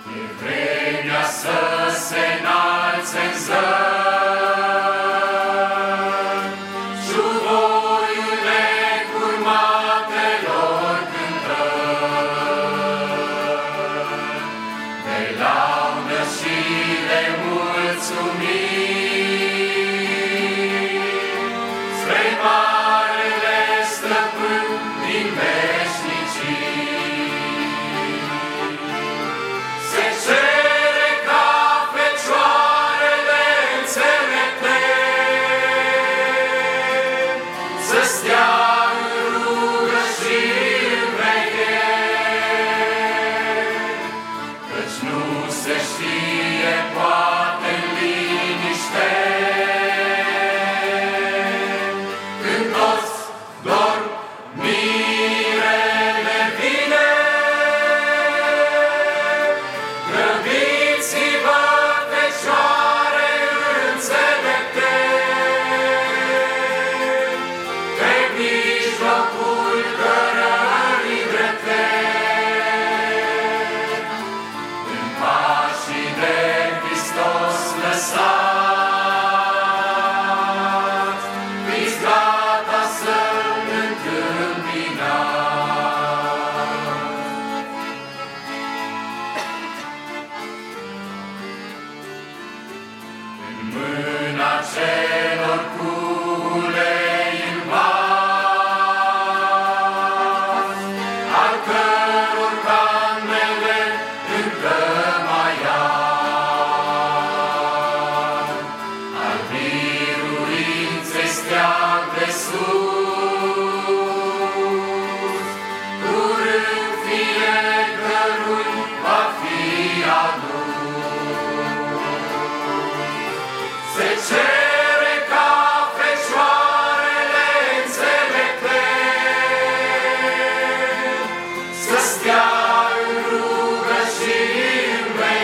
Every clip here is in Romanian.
E vremea să se înalțe în zări, șuvoiul necurmatelor cântări, de laudă și de mulțumiri, spre Marele Stăpân din veșnicii. Se cere ca fecioarele înțelepte să stea în rugă și în veghere, căci nu se știe poate în liniște, când toți dorm, mirele vine. Grăbiți-vă, fecioare înțelepte, pe mijlocul cărării drepte, în pașii de Hristos lăsați, fiți gata să-L întâmpinați. În mâna celor cu ulei în vas, al căror camele încă mai ard, al biruinței steag de sus, curând fiecărui va fi adus. Se cere ca fecioarele înțelepte să stea în rugă și în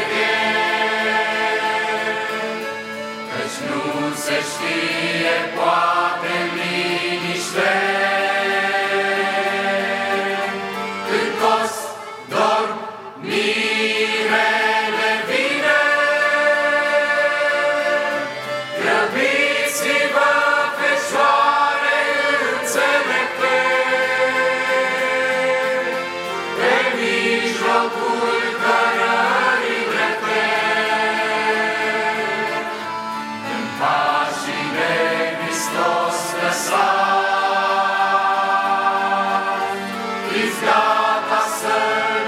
veghere, căci nu se știe poate în liniște, când toți dorm, mirele vine. Grăbiți-vă, fecioare înțelepte, pe mijlocul cărării drepte, în pașii de Hristos lăsați, fiți gata să-L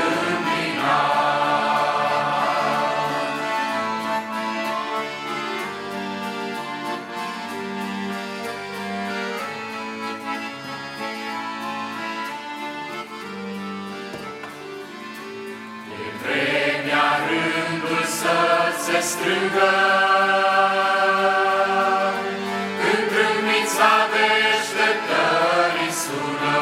întâmpinați. E vremea rândul să se strângă, când trâmbița deșteptării sună.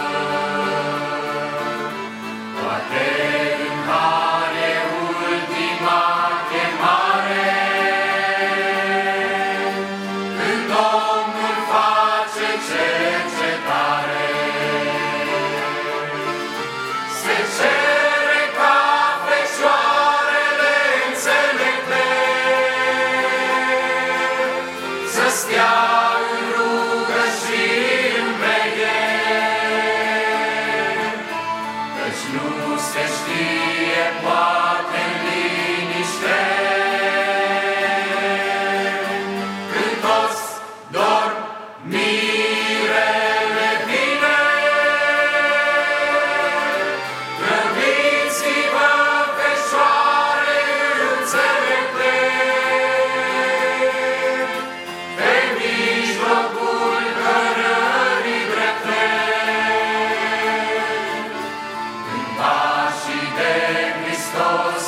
Poate în har e ultima chemare, când Domnul face cercetare. Se cere ca fecioarele înțelepte să stea în rugă și în veghere, căci nu se știe poate în liniște, când toți dorm, mirele vine. Grăbiți-vă, fecioare înțelepte, pe mijlocul cărării drepte, în pașii de Hristos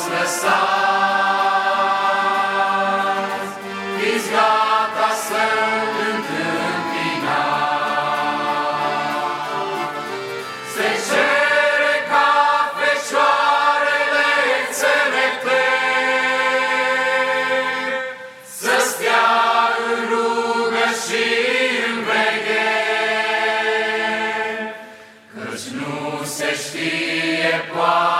lăsați, fiți gata să-L întâmpinați. Se cere ca fecioarele înțelepte să stea în rugă și în veghere, căci nu se știe poate